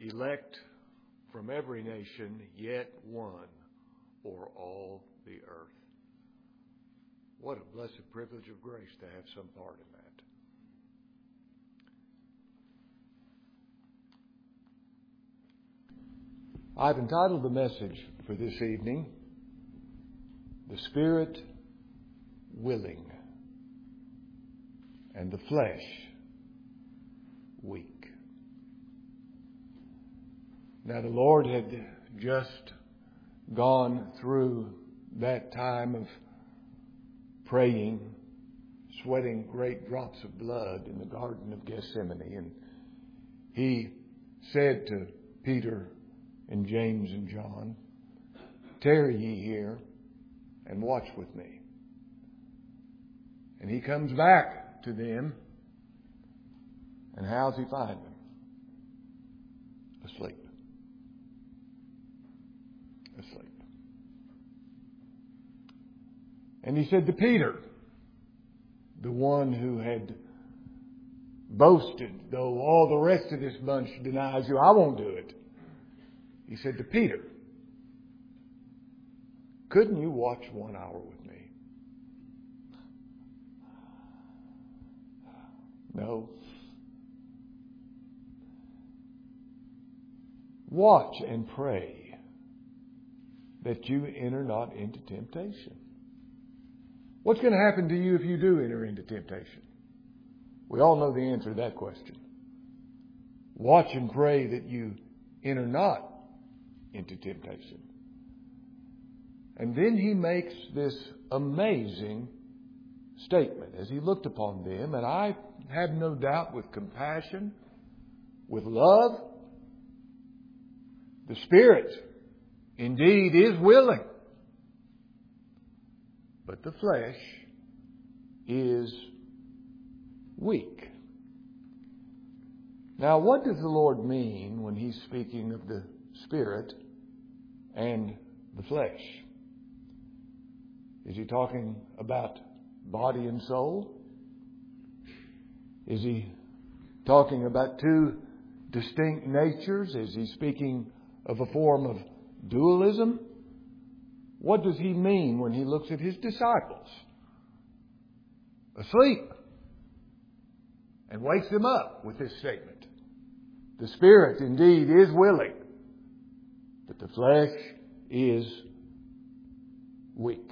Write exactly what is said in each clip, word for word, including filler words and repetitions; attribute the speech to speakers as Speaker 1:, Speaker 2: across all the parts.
Speaker 1: elect from every nation, yet one o'er all the earth. What a blessed privilege of grace to have some part in that. I've entitled the message for this evening, The Spirit Willing and the Flesh Weak. Now the Lord had just gone through that time of praying, sweating great drops of blood in the Garden of Gethsemane. And He said to Peter and James and John, "Tarry ye here and watch with me." And He comes back to them. And how's He find them? Asleep. Asleep. And He said to Peter, the one who had boasted, though all the rest of this bunch denies you, I won't do it. He said to Peter, couldn't you watch one hour with me? No. Watch and pray that you enter not into temptation. What's going to happen to you if you do enter into temptation? We all know the answer to that question. Watch and pray that you enter not into temptation. And then He makes this amazing statement as He looked upon them, and I have no doubt with compassion, with love. The Spirit indeed is willing, but the flesh is weak. Now, what does the Lord mean when He's speaking of the Spirit and the flesh? Is He talking about body and soul? Is He talking about two distinct natures? Is He speaking of a form of dualism? What does He mean when He looks at His disciples asleep and wakes them up with this statement? The Spirit indeed is willing, but the flesh is weak.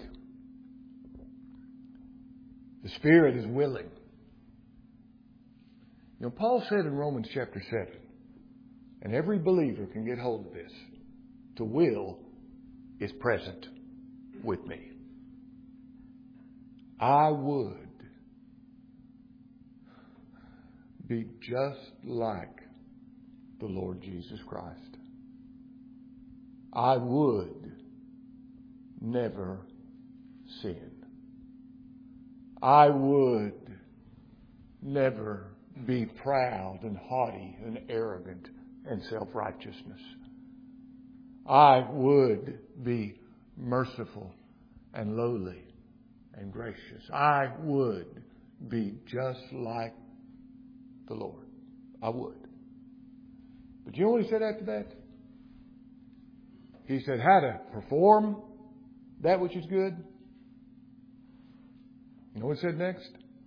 Speaker 1: The Spirit is willing. You know, Paul said in Romans chapter seven, and every believer can get hold of this, to will is present with me. I would be just like the Lord Jesus Christ. I would never sin. I would never be proud and haughty and arrogant and self-righteousness. I would be merciful and lowly and gracious. I would be just like the Lord. I would. But you know what He said after that? He said how to perform that which is good. You know what He said next?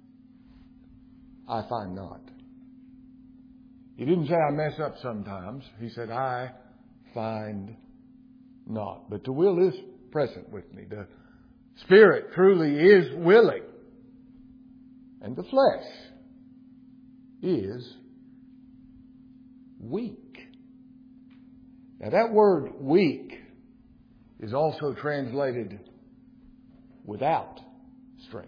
Speaker 1: I find not. He didn't say I mess up sometimes. He said I find not. But the will is present with me. The Spirit truly is willing. And the flesh is weak. Now that word weak is also translated without strength.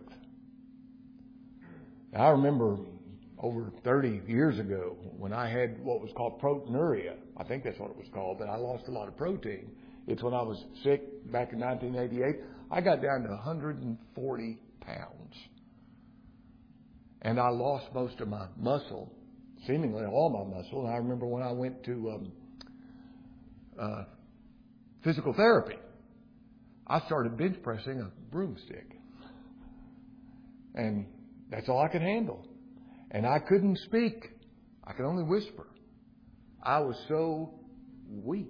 Speaker 1: Now, I remember over thirty years ago when I had what was called proteinuria. I think that's what it was called, but I lost a lot of protein. It's when I was sick back in nineteen eighty-eight. I got down to one hundred forty pounds. And I lost most of my muscle, seemingly all my muscle. And I remember when I went to um, uh, physical therapy, I started bench pressing a broomstick. And that's all I could handle. And I couldn't speak. I could only whisper. I was so weak.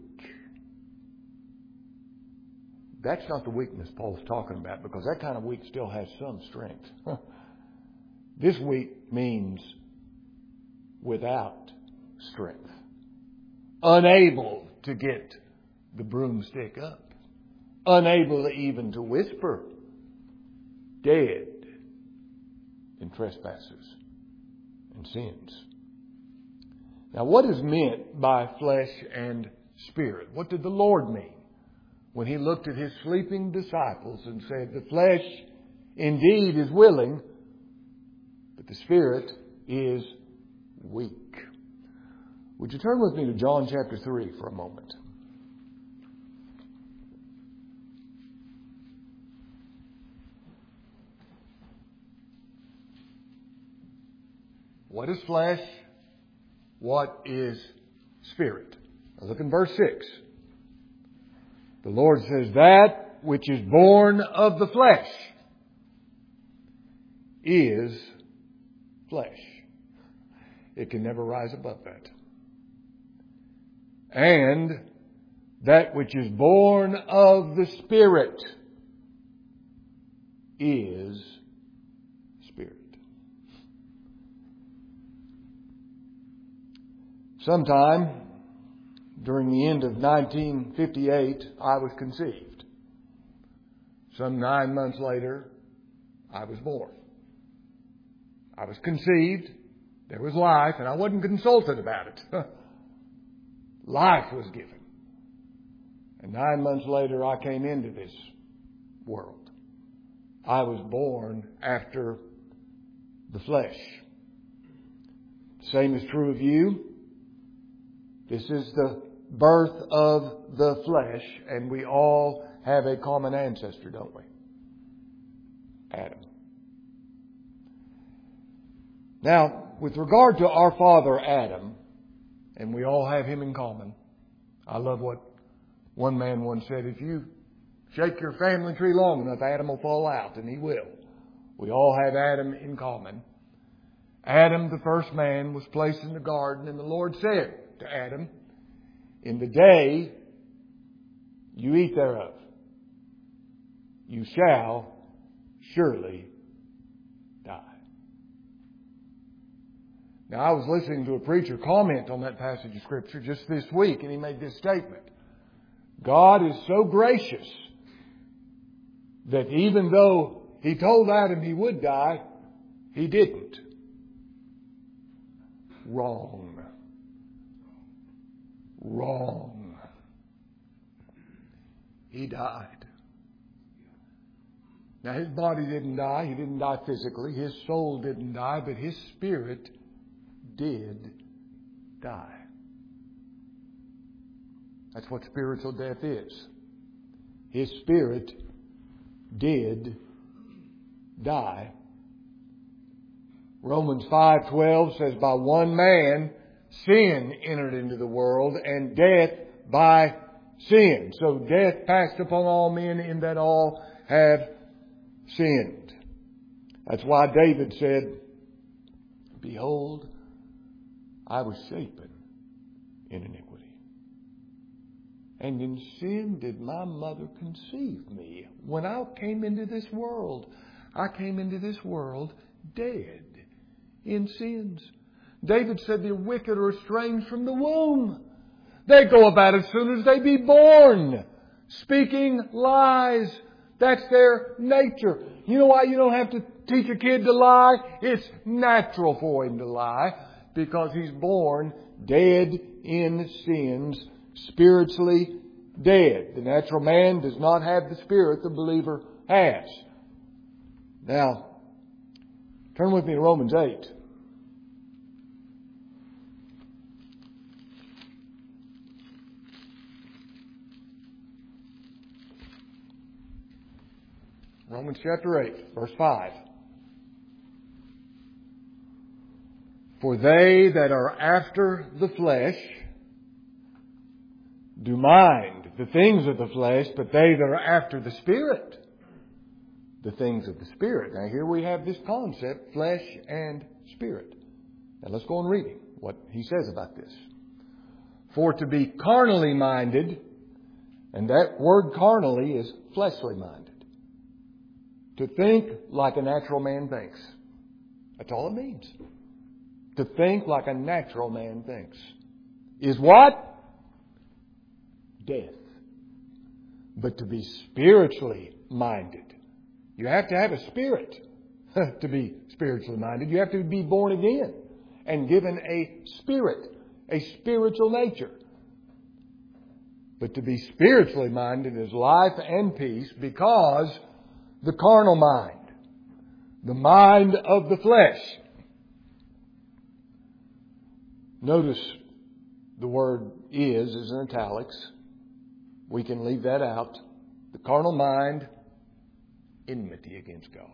Speaker 1: That's not the weakness Paul's talking about, because that kind of weak still has some strength. This weak means without strength. Unable to get the broomstick up. Unable even to whisper. Dead in trespasses and sins. Now, what is meant by flesh and spirit? What did the Lord mean when He looked at His sleeping disciples and said, the flesh indeed is willing, but the spirit is weak? Would you turn with me to John chapter three for a moment? What is flesh? What is spirit? Now look in verse six. The Lord says, that which is born of the flesh is flesh. It can never rise above that. And that which is born of the Spirit is spirit. Sometime during the end of nineteen fifty-eight, I was conceived. Some nine months later, I was born. I was conceived, there was life, and I wasn't consulted about it. Life was given. And nine months later, I came into this world. I was born after the flesh. Same is true of you. This is the birth of the flesh, and we all have a common ancestor, don't we? Adam. Now, with regard to our father Adam, and we all have him in common, I love what one man once said, if you shake your family tree long enough, Adam will fall out, and he will. We all have Adam in common. Adam, the first man, was placed in the garden, and the Lord said to Adam, in the day you eat thereof, you shall surely die. Now, I was listening to a preacher comment on that passage of Scripture just this week, and he made this statement. God is so gracious that even though He told Adam he would die, he didn't. Wrong. Wrong. He died. Now, his body didn't die. He didn't die physically. His soul didn't die, but his spirit did die. That's what spiritual death is. His spirit did die. Romans five twelve says, by one man sin entered into the world, and death by sin. So death passed upon all men in that all have sinned. That's why David said, behold, I was shapen in iniquity, and in sin did my mother conceive me. When I came into this world, I came into this world dead in sins. David said the wicked are estranged from the womb. They go about as soon as they be born, speaking lies. That's their nature. You know why you don't have to teach a kid to lie? It's natural for him to lie, because he's born dead in sins, spiritually dead. The natural man does not have the spirit the believer has. Now, turn with me to Romans eight. Romans chapter eight, verse five. For they that are after the flesh do mind the things of the flesh, but they that are after the Spirit, the things of the Spirit. Now here we have this concept, flesh and spirit. Now let's go on reading what he says about this. For to be carnally minded, and that word carnally is fleshly minded. To think like a natural man thinks. That's all it means. To think like a natural man thinks. Is what? Death. But to be spiritually minded. You have to have a spirit to be spiritually minded. You have to be born again and given a spirit, a spiritual nature. But to be spiritually minded is life and peace, because the carnal mind, the mind of the flesh. Notice the word is is in italics. We can leave that out. The carnal mind, enmity against God.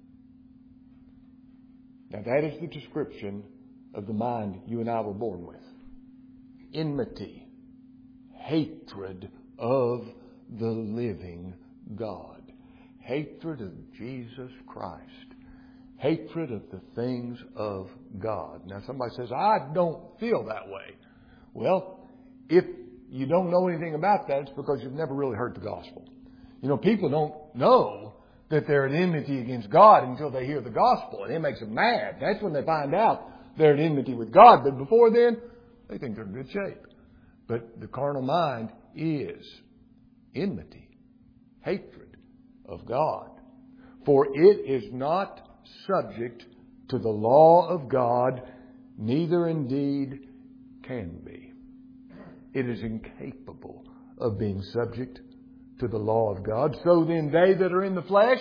Speaker 1: Now that is the description of the mind you and I were born with. Enmity, hatred of the living God. Hatred of Jesus Christ. Hatred of the things of God. Now somebody says, I don't feel that way. Well, if you don't know anything about that, it's because you've never really heard the gospel. You know, people don't know that they're at enmity against God until they hear the gospel, and it makes them mad. That's when they find out they're at enmity with God. But before then, they think they're in good shape. But the carnal mind is enmity, hatred of God. For it is not subject to the law of God, neither indeed can be. It is incapable of being subject to the law of God. So then they that are in the flesh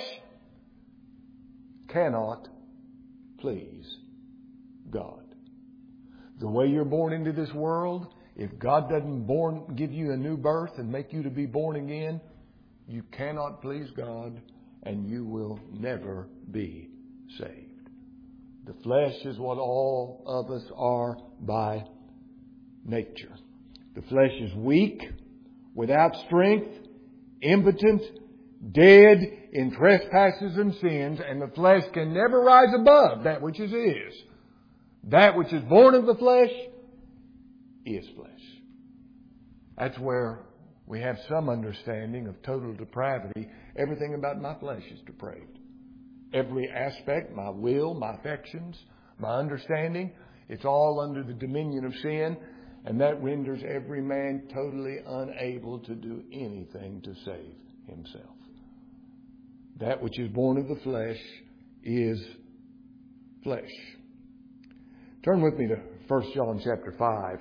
Speaker 1: cannot please God. The way you're born into this world, if God doesn't born, give you a new birth and make you to be born again, you cannot please God and you will never be saved. The flesh is what all of us are by nature. The flesh is weak, without strength, impotent, dead in trespasses and sins, and the flesh can never rise above that which is is. That which is born of the flesh is flesh. That's where we have some understanding of total depravity. Everything about my flesh is depraved. Every aspect, my will, my affections, my understanding, it's all under the dominion of sin. And that renders every man totally unable to do anything to save himself. That which is born of the flesh is flesh. Turn with me to First John chapter five.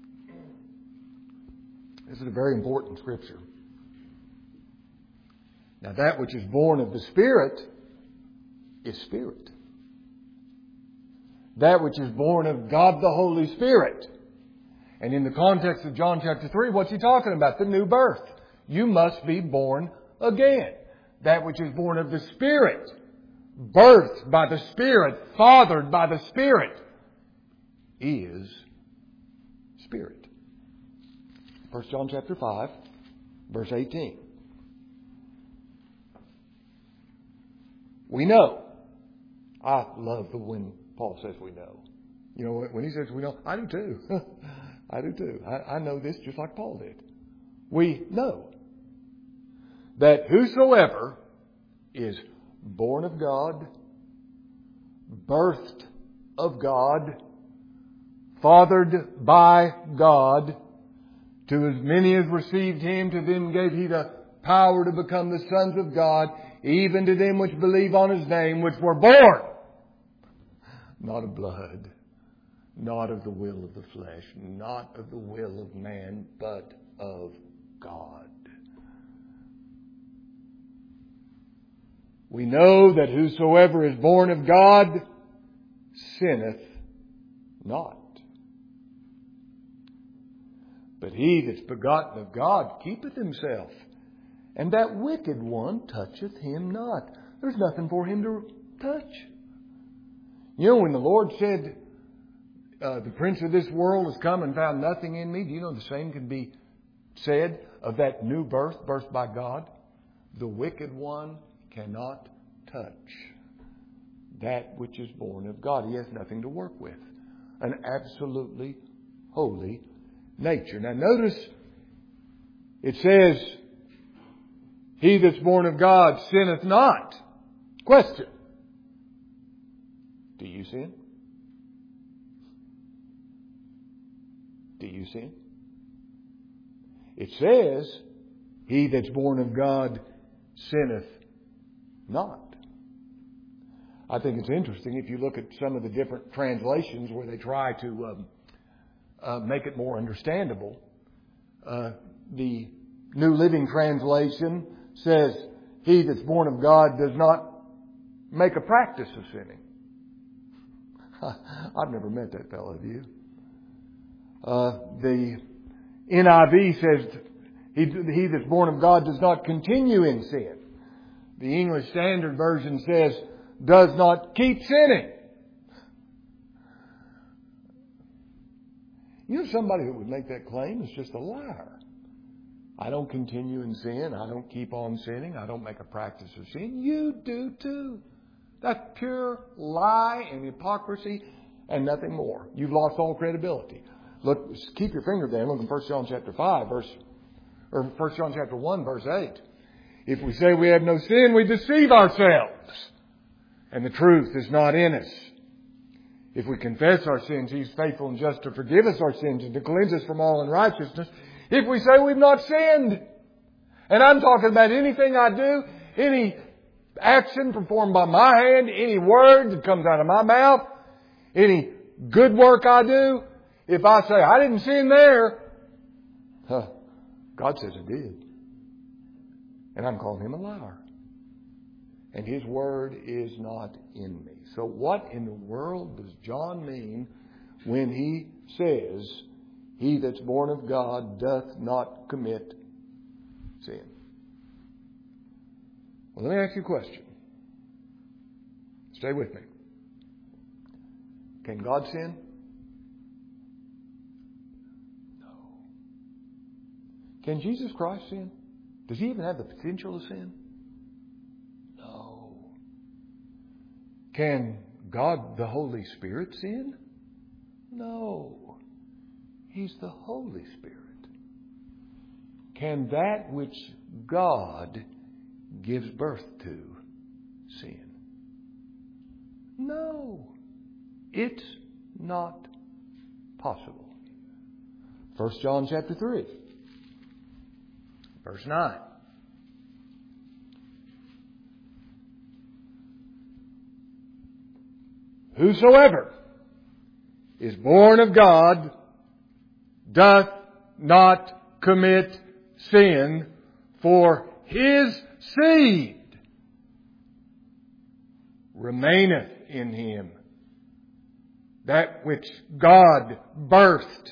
Speaker 1: This is a very important scripture. Now that which is born of the Spirit is spirit. That which is born of God the Holy Spirit. And in the context of John chapter three, what's he talking about? The new birth. You must be born again. That which is born of the Spirit, birthed by the Spirit, fathered by the Spirit, is spirit. First John chapter five, verse eighteen. We know. I love the when Paul says we know. You know, when he says we know, I do too. I do too. I, I know this just like Paul did. We know that whosoever is born of God, birthed of God, fathered by God, to as many as received Him, to them gave He the power to become the sons of God, even to them which believe on His name, which were born, not of blood, not of the will of the flesh, not of the will of man, but of God. We know that whosoever is born of God sinneth not. But he that's begotten of God keepeth himself, and that wicked one toucheth him not. There's nothing for him to touch. You know, when the Lord said, uh, the prince of this world has come and found nothing in me, do you know the same can be said of that new birth, birthed by God? The wicked one cannot touch that which is born of God. He has nothing to work with. An absolutely holy nature. Now notice it says, he that's born of God sinneth not. Question. Do you sin? Do you sin? It says, he that's born of God sinneth not. I think it's interesting if you look at some of the different translations where they try to um, uh, make it more understandable. Uh, the New Living Translation says, he that's born of God does not make a practice of sinning. I've never met that fellow, have you? Uh, the N I V says, he, he that's born of God does not continue in sin. The English Standard Version says, does not keep sinning. You know, somebody that would make that claim is just a liar. I don't continue in sin. I don't keep on sinning. I don't make a practice of sin. You do too. That's pure lie and hypocrisy and nothing more. You've lost all credibility. Look, keep your finger there. Look in First John chapter five, verse, or First John chapter one, verse eight. If we say we have no sin, we deceive ourselves, and the truth is not in us. If we confess our sins, He's faithful and just to forgive us our sins and to cleanse us from all unrighteousness. If we say we've not sinned, and I'm talking about anything I do, any action performed by my hand, any word that comes out of my mouth, any good work I do, if I say I didn't sin there, huh, God says I did. And I'm calling Him a liar. And His word is not in me. So what in the world does John mean when he says, he that's born of God doth not commit sin? Well, let me ask you a question. Stay with me. Can God sin? No. Can Jesus Christ sin? Does He even have the potential to sin? No. Can God the Holy Spirit sin? No. He's the Holy Spirit. Can that which God gives birth to sin? No. It's not possible. First John chapter three, verse nine. Whosoever is born of God doth not commit sin, for His seed remaineth in him, that which God birthed.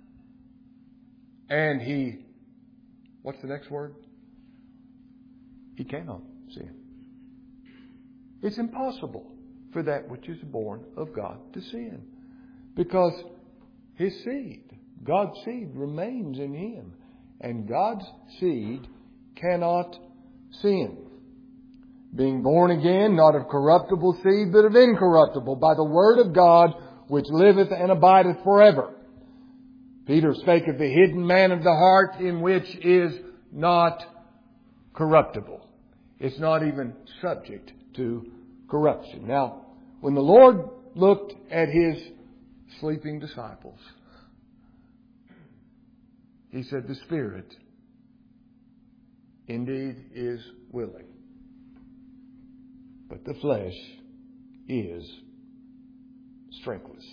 Speaker 1: And he, what's the next word? He cannot sin. It's impossible for that which is born of God to sin, because His seed, God's seed, remains in him, and God's seed cannot sin. Being born again, not of corruptible seed, but of incorruptible, by the word of God, which liveth and abideth forever. Peter spake of the hidden man of the heart, in which is not corruptible. It's not even subject to corruption. Now, when the Lord looked at His sleeping disciples, He said, the Spirit indeed is willing, but the flesh is strengthless.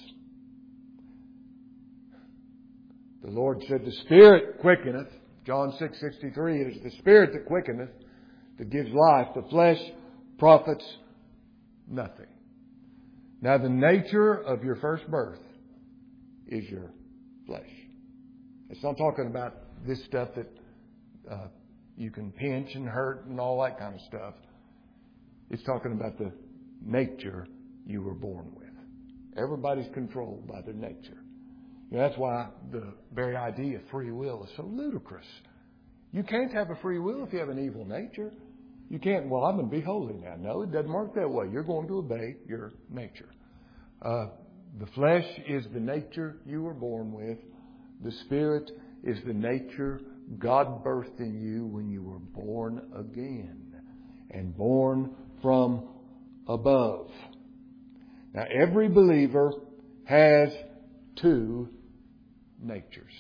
Speaker 1: The Lord said, the Spirit quickeneth. John six sixty-three, it is the Spirit that quickeneth, that gives life. The flesh profits nothing. Now, the nature of your first birth is your flesh. It's not talking about this stuff that uh, you can pinch and hurt and all that kind of stuff. It's talking about the nature you were born with. Everybody's controlled by their nature. You know, that's why the very idea of free will is so ludicrous. You can't have a free will if you have an evil nature. You can't, well, I'm going to be holy now. No, it doesn't work that way. You're going to obey your nature. Uh, the flesh is the nature you were born with. The Spirit is the nature God birthed in you when you were born again and born from above. Now, every believer has two natures.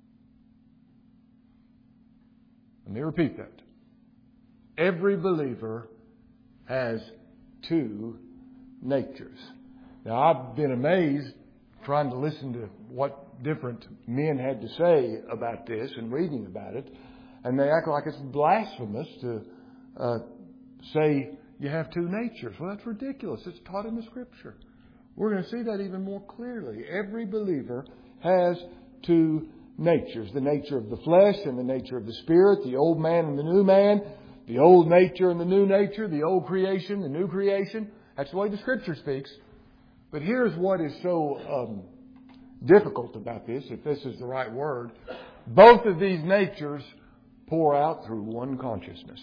Speaker 1: Let me repeat that. Every believer has two natures. Now, I've been amazed trying to listen to what different men had to say about this and reading about it, and they act like it's blasphemous to uh, say you have two natures. Well, that's ridiculous. It's taught in the Scripture. We're going to see that even more clearly. Every believer has two natures. The nature of the flesh and the nature of the Spirit, the old man and the new man, the old nature and the new nature, the old creation, the new creation. That's the way the Scripture speaks. But here's what is so um, difficult about this, if this is the right word. Both of these natures pour out through one consciousness.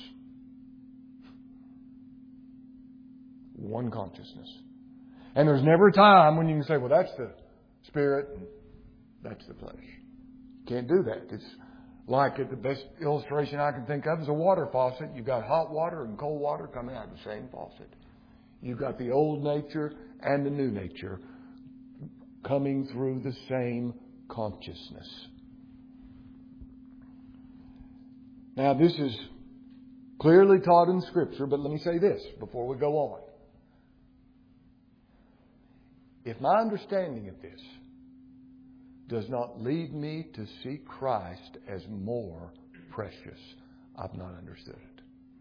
Speaker 1: One consciousness. And there's never a time when you can say, well, that's the Spirit and that's the flesh. You can't do that. It's like the best illustration I can think of is a water faucet. You've got hot water and cold water coming out of the same faucet. You've got the old nature and the new nature coming through the same consciousness. Now, this is clearly taught in Scripture, but let me say this before we go on. If my understanding of this does not lead me to see Christ as more precious, I've not understood it.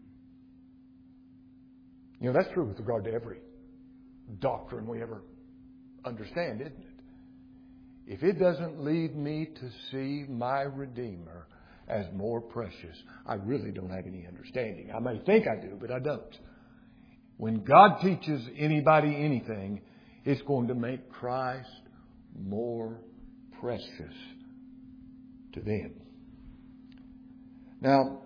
Speaker 1: You know, that's true with regard to every doctrine we ever understand, isn't it? If it doesn't lead me to see my Redeemer as more precious, I really don't have any understanding. I may think I do, but I don't. When God teaches anybody anything, it's going to make Christ more precious to them. Now,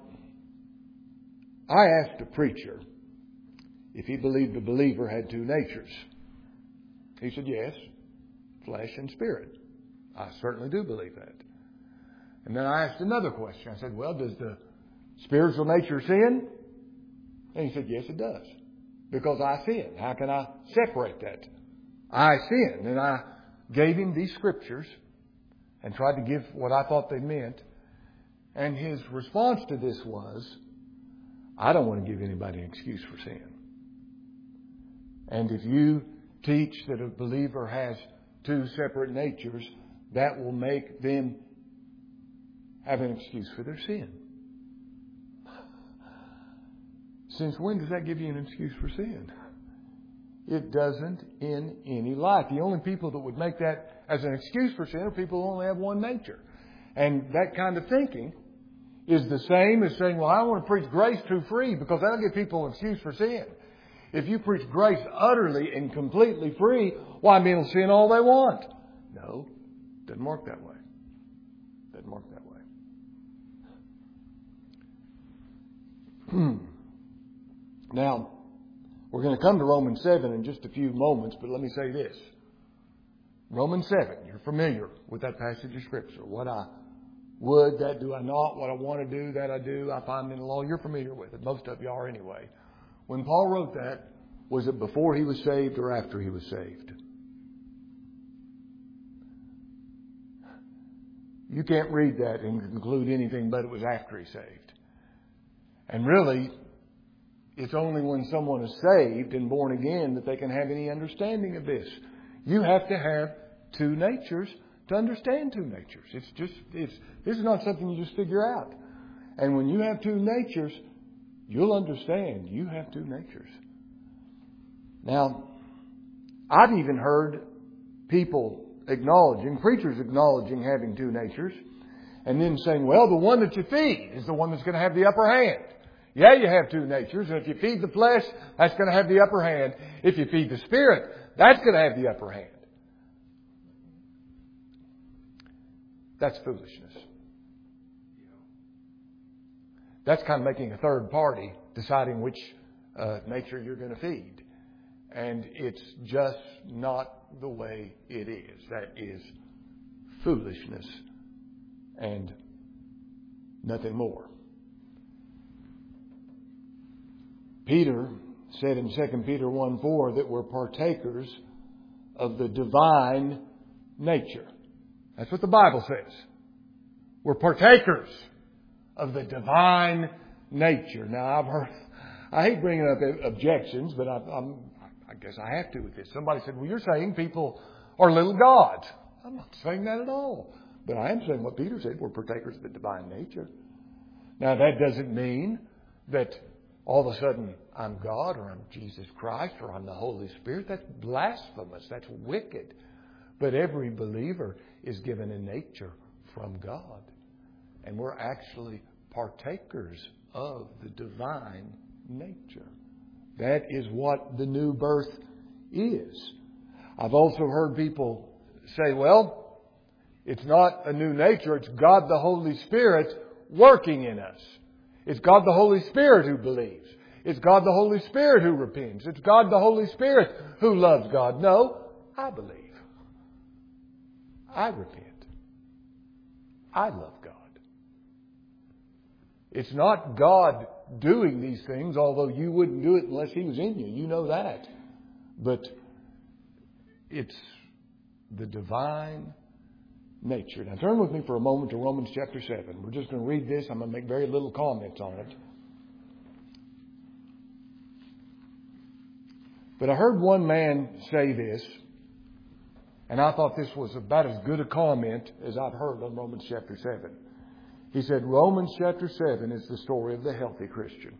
Speaker 1: I asked a preacher if he believed a believer had two natures. He said, yes, flesh and spirit. I certainly do believe that. And then I asked another question. I said, well, does the spiritual nature sin? And he said, yes, it does. Because I sin. How can I separate that? I sin. And I gave him these scriptures and tried to give what I thought they meant. And his response to this was, I don't want to give anybody an excuse for sin. And if you teach that a believer has two separate natures, that will make them have an excuse for their sin. Since when does that give you an excuse for sin? It doesn't in any life. The only people that would make that as an excuse for sin are people who only have one nature. And that kind of thinking is the same as saying, well, I want to preach grace too free because that'll give people an excuse for sin. If you preach grace utterly and completely free, why, men will sin all they want. No, it doesn't work that way. It doesn't work that way. Now, we're going to come to Romans seven in just a few moments, but let me say this. Romans seven, you're familiar with that passage of Scripture. What I would, that do I not. What I want to do, that I do. I find in the law. You're familiar with it. Most of you are anyway. When Paul wrote that, was it before he was saved or after he was saved? You can't read that and conclude anything but it was after he's saved. And really, it's only when someone is saved and born again that they can have any understanding of this. You have to have two natures to understand two natures. It's just, it's, this is not something you just figure out. And when you have two natures, you'll understand you have two natures. Now, I've even heard people acknowledging, preachers acknowledging having two natures, and then saying, well, the one that you feed is the one that's going to have the upper hand. Yeah, you have two natures. And if you feed the flesh, that's going to have the upper hand. If you feed the Spirit, that's going to have the upper hand. That's foolishness. That's kind of making a third party deciding which uh, nature you're going to feed. And it's just not the way it is. That is foolishness and nothing more. Peter said in Second Peter one four that we're partakers of the divine nature. That's what the Bible says. We're partakers of the divine nature. Now, I've heard, I hate bringing up objections, but I, I'm, I guess I have to with this. Somebody said, well, you're saying people are little gods. I'm not saying that at all. But I am saying what Peter said, we're partakers of the divine nature. Now, that doesn't mean that all of a sudden I'm God or I'm Jesus Christ or I'm the Holy Spirit. That's blasphemous. That's wicked. But every believer is given a nature from God. And we're actually partakers of the divine nature. That is what the new birth is. I've also heard people say, well, it's not a new nature. It's God the Holy Spirit working in us. It's God the Holy Spirit who believes. It's God the Holy Spirit who repents. It's God the Holy Spirit who loves God. No, I believe. I repent. I love God. It's not God doing these things, although you wouldn't do it unless He was in you. You know that. But it's the divine nature. Now turn with me for a moment to Romans chapter seven. We're just going to read this. I'm going to make very little comments on it. But I heard one man say this, and I thought this was about as good a comment as I've heard on Romans chapter seven. He said, Romans chapter seven is the story of the healthy Christian.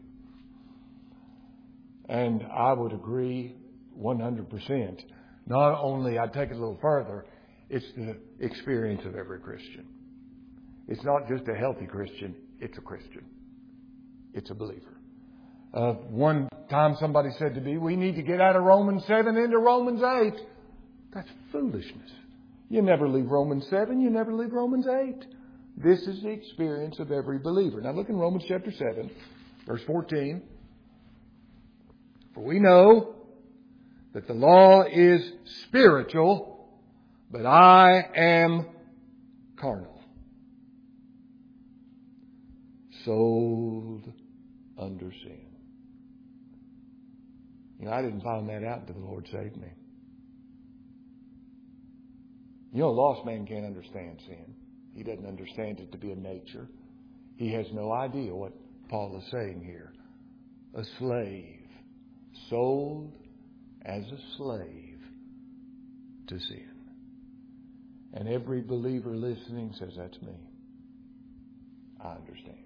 Speaker 1: And I would agree one hundred percent. Not only, I'd take it a little further, it's the experience of every Christian. It's not just a healthy Christian, it's a Christian. It's a believer. Uh, one time somebody said to me, we need to get out of Romans seven into Romans eight. That's foolishness. You never leave Romans seven, you never leave Romans eight. This is the experience of every believer. Now look in Romans chapter seven, verse fourteen. For we know that the law is spiritual, but I am carnal, sold under sin. You know, I didn't find that out until the Lord saved me. You know, a lost man can't understand sin. He doesn't understand it to be a nature. He has no idea what Paul is saying here. A slave, sold as a slave to sin. And every believer listening says, that's me. I understand.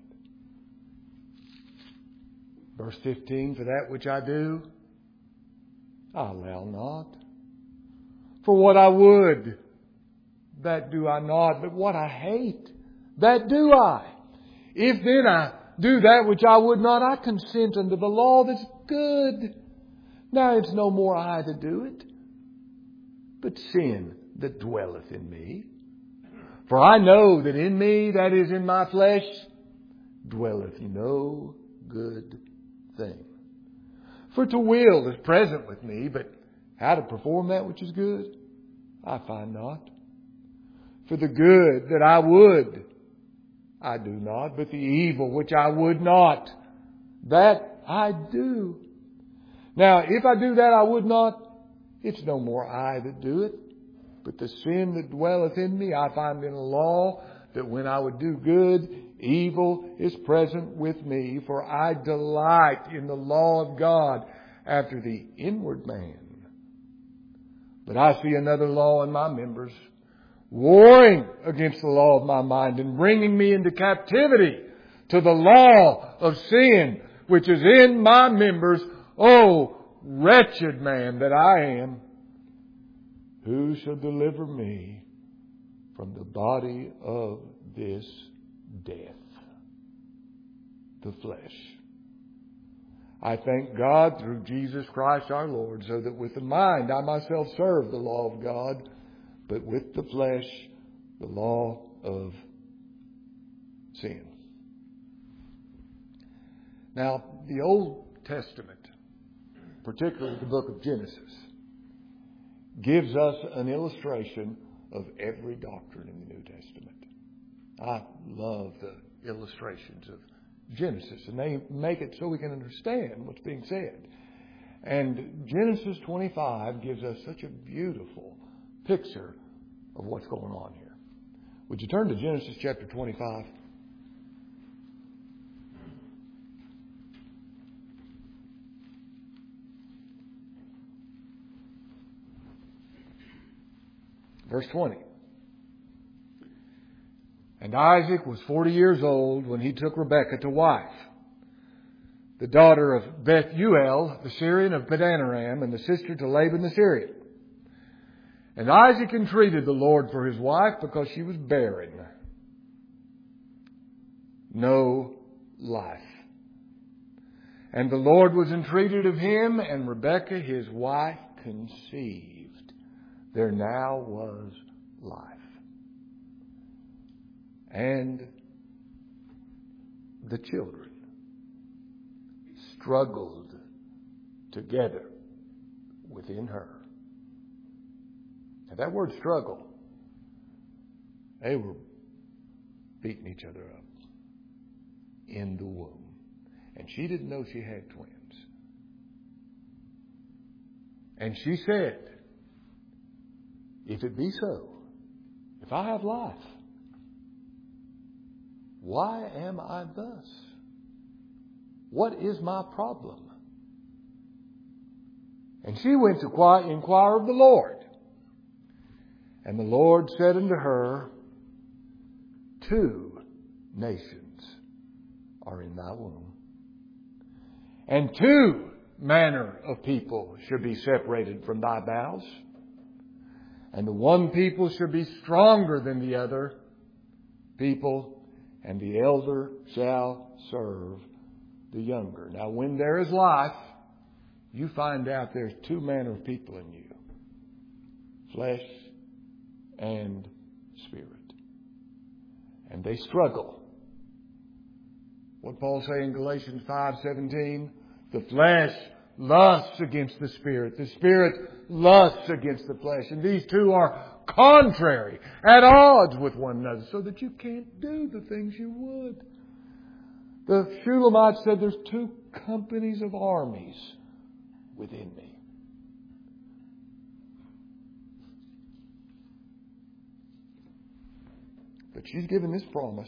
Speaker 1: Verse fifteen, for that which I do, I allow not. For what I would, that do I not. But what I hate, that do I. If then I do that which I would not, I consent unto the law that's good. Now it's no more I that do it, but sin that dwelleth in me. For I know that in me, that is in my flesh, dwelleth no good thing. For to will is present with me, but how to perform that which is good, I find not. For the good that I would, I do not, but the evil which I would not, that I do. Now, if I do that I would not, it's no more I that do it, but the sin that dwelleth in me, I find in a law that when I would do good, evil is present with me, for I delight in the law of God after the inward man. But I see another law in my members, warring against the law of my mind and bringing me into captivity to the law of sin, which is in my members. Oh, wretched man that I am, who shall deliver me from the body of this death, the flesh? I thank God through Jesus Christ our Lord, so that with the mind I myself serve the law of God, but with the flesh, the law of sin. Now, the Old Testament, particularly the book of Genesis, gives us an illustration of every doctrine in the New Testament. I love the illustrations of Genesis, and they make it so we can understand what's being said. And Genesis twenty-five gives us such a beautiful picture of what's going on here. Would you turn to Genesis chapter twenty-five? Verse twenty. And Isaac was forty years old when he took Rebekah to wife, the daughter of Bethuel, the Syrian of Padanaram, and the sister to Laban the Syrian. And Isaac entreated the Lord for his wife because she was barren, no life. And the Lord was entreated of him, and Rebekah his wife conceived. There now was life. And the children struggled together within her. Now that word struggle, they were beating each other up in the womb. And she didn't know she had twins. And she said, if it be so, if I have life, why am I thus? What is my problem? And she went to inquire of the Lord. And the Lord said unto her, two nations are in thy womb, and two manner of people should be separated from thy bowels. And the one people should be stronger than the other people, and the elder shall serve the younger. Now, when there is life, you find out there's two manner of people in you, flesh and spirit. And they struggle. What Paul say in Galatians five seventeen? The flesh lusts against the spirit. The spirit lusts against the flesh. And these two are contrary, at odds with one another, so that you can't do the things you would. The Shulamite said there's two companies of armies within me. But she's given this promise.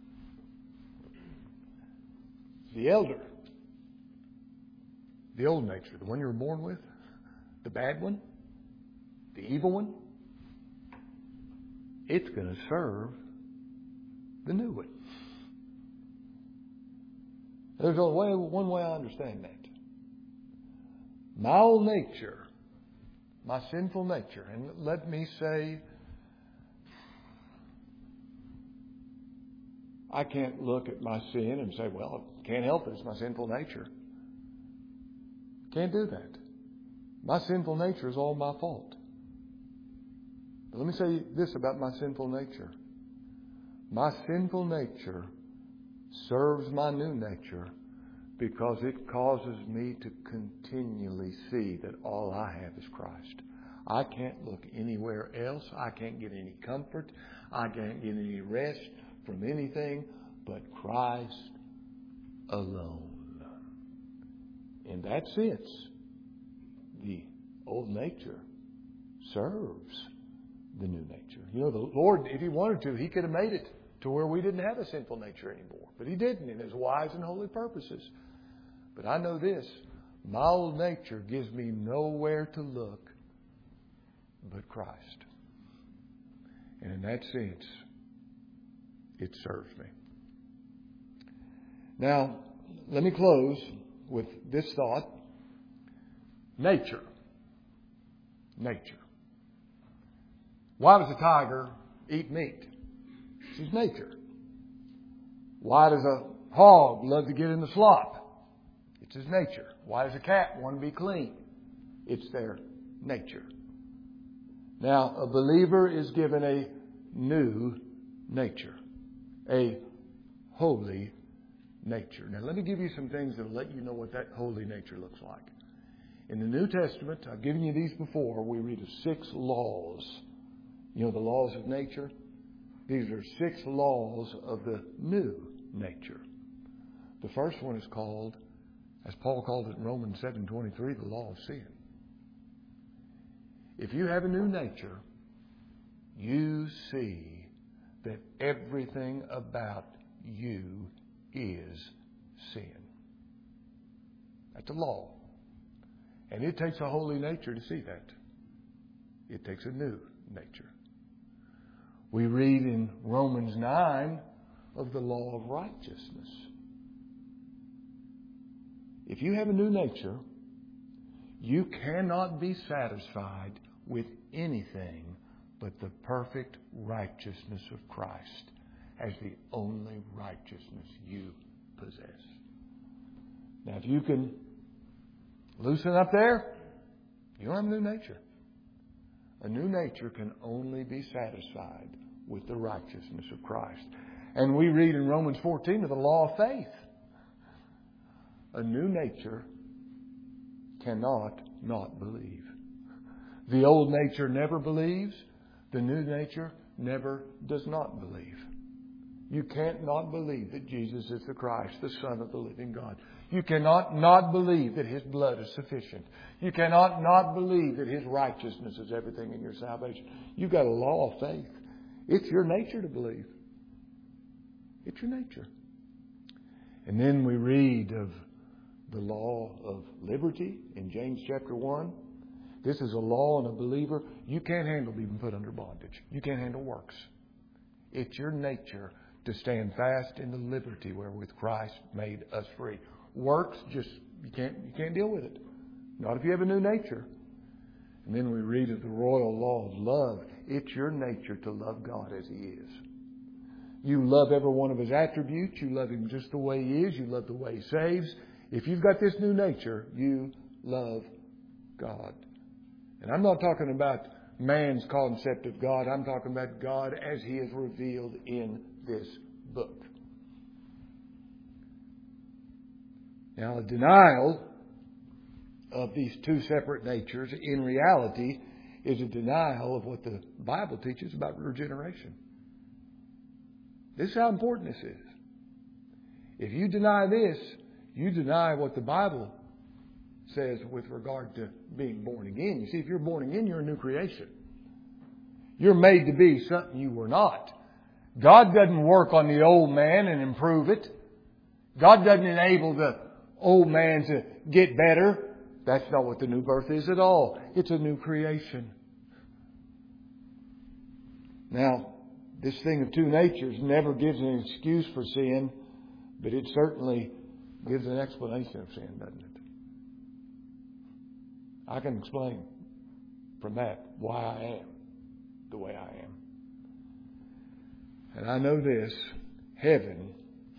Speaker 1: The elder, the old nature, the one you were born with, the bad one, the evil one, it's going to serve the new one. There's only way, one way I understand that. My old nature, my sinful nature, and let me say, I can't look at my sin and say, well, I can't help it, it's my sinful nature. Can't do that. My sinful nature is all my fault. But let me say this about my sinful nature. My sinful nature serves my new nature because it causes me to continually see that all I have is Christ. I can't look anywhere else. I can't get any comfort. I can't get any rest from anything but Christ alone. In that sense, the old nature serves the new nature. You know, the Lord, if He wanted to, He could have made it to where we didn't have a sinful nature anymore. But He didn't in His wise and holy purposes. But I know this, my old nature gives me nowhere to look but Christ. And in that sense, it serves me. Now, let me close with this thought. Nature. Nature. Why does a tiger eat meat? It's his nature. Why does a hog love to get in the slop? It's his nature. Why does a cat want to be clean? It's their nature. Now, a believer is given a new nature. A holy nature. Now, let me give you some things that will let you know what that holy nature looks like. In the New Testament, I've given you these before, we read of six laws. You know the laws of nature? These are six laws of the new nature. The first one is called, as Paul called it in Romans seven twenty-three, the law of sin. If you have a new nature, you see that everything about you is sin. That's a law. And it takes a holy nature to see that. It takes a new nature. We read in Romans nine of the law of righteousness. If you have a new nature, you cannot be satisfied with anything but the perfect righteousness of Christ as the only righteousness you possess. Now, if you can loosen up there, you don't have a new nature. A new nature can only be satisfied with the righteousness of Christ. And we read in Romans fourteen of the law of faith. A new nature cannot not believe. The old nature never believes. The new nature never does not believe. You can't not believe that Jesus is the Christ, the Son of the living God. You cannot not believe that His blood is sufficient. You cannot not believe that His righteousness is everything in your salvation. You've got a law of faith. It's your nature to believe. It's your nature. And then we read of the law of liberty in James chapter one. This is a law on a believer. You can't handle being put under bondage. You can't handle works. It's your nature to stand fast in the liberty wherewith Christ made us free. Works, just you can't you can't deal with it. Not if you have a new nature. And then we read of the royal law of love. It's your nature to love God as He is. You love every one of His attributes. You love Him just the way He is. You love the way He saves. If you've got this new nature, you love God. And I'm not talking about man's concept of God. I'm talking about God as He is revealed in this book. Now, a denial of these two separate natures in reality is a denial of what the Bible teaches about regeneration. This is how important this is. If you deny this, you deny what the Bible says with regard to being born again. You see, if you're born again, you're a new creation. You're made to be something you were not. God doesn't work on the old man and improve it. God doesn't enable the old man to get better. That's not what the new birth is at all. It's a new creation. Now, this thing of two natures never gives an excuse for sin, but it certainly gives an explanation of sin, doesn't it? I can explain from that why I am the way I am. And I know this, heaven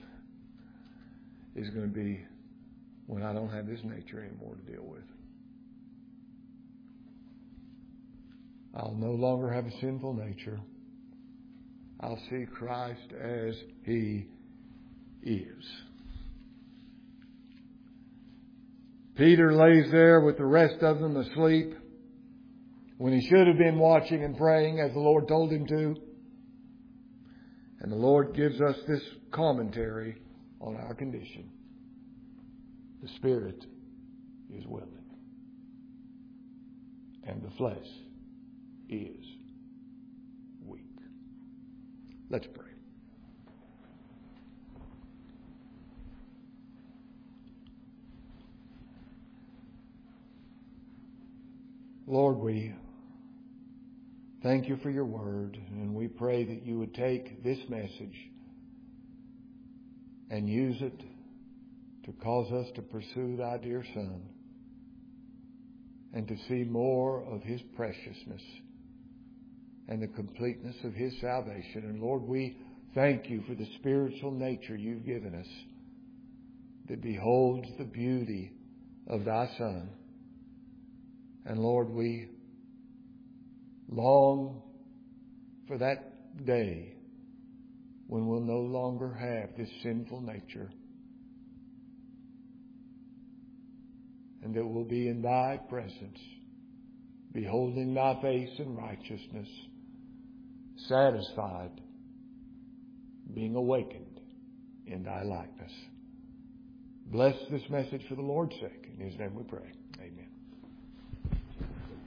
Speaker 1: is going to be when I don't have this nature anymore to deal with. I'll no longer have a sinful nature. I'll see Christ as He is. Peter lays there with the rest of them asleep when he should have been watching and praying as the Lord told him to. And the Lord gives us this commentary on our condition. The spirit is willing, and the flesh is weak. Let's pray. Lord, we thank You for Your word, and we pray that You would take this message and use it to cause us to pursue Thy dear Son and to see more of His preciousness and the completeness of His salvation. And Lord, we thank You for the spiritual nature You've given us that beholds the beauty of Thy Son. And Lord, we long for that day when we'll no longer have this sinful nature, and that we'll be in Thy presence, beholding Thy face in righteousness, satisfied being awakened in thy likeness. Bless this message for the Lord's sake. In his name we pray. Amen.